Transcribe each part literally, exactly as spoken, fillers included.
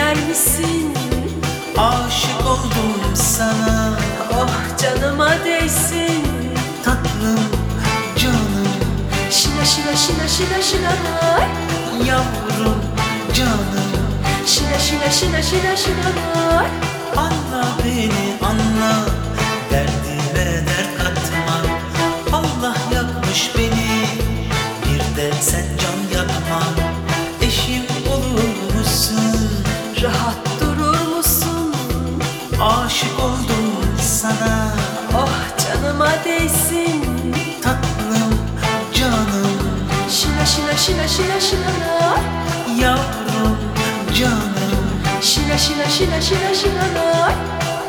yer misin? Aşık oldum sana, Oh canıma değsin. tatlım canım, Şila şila şila şila şila ay. yavrum canım. Şila şila şila şila şila ay. Anla beni anla, derdime dert katma. Allah yakmış beni, bir de sen can yakma. Eşim olur musun? Rahat durur musun? Aşık oldum sana, Oh canıma değsin. tatlım canım, Şila şila şila şila şila ay. yavrum canım. Şila şila şila şila şila ay.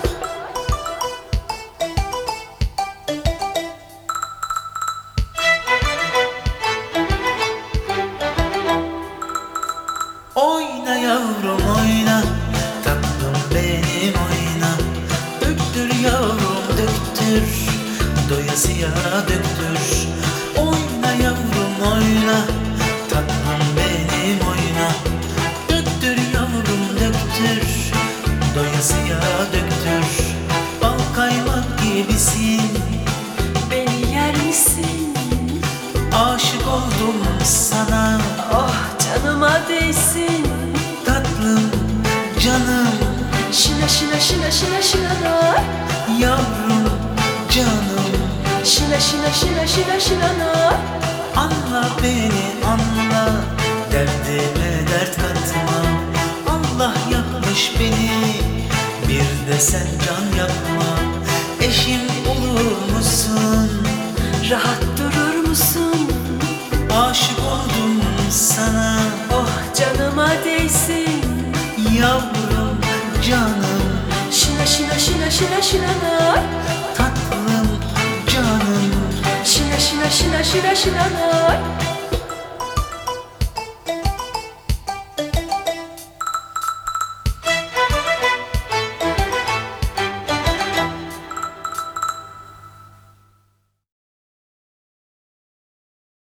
Oyna yavrum oyna, tatlım benim oyna. Döktür yavrum döktür, doyasıya döktür. Oyna yavrum oyna, tatlım benim oyna. Döktür yavrum döktür, doyasıya döktür. Bal kaymak gibisin, Beni yer misin? aşık oldum sana. Oh canıma değsin. Tatlım canım, Şila şila şila şila şila ay. yavrum canım. Şila şila şila şila şila ay. Anla beni anla, derdime dert katma. Allah yakmış beni, bir de sen can yakma. Eşim olur musun? Rahat durur musun? Aşık oldum sana, Oh canıma değsin. yavrum canım. Şila şila şila şila şila ay. Tatlım canım, Şila şila şila şila şila ay.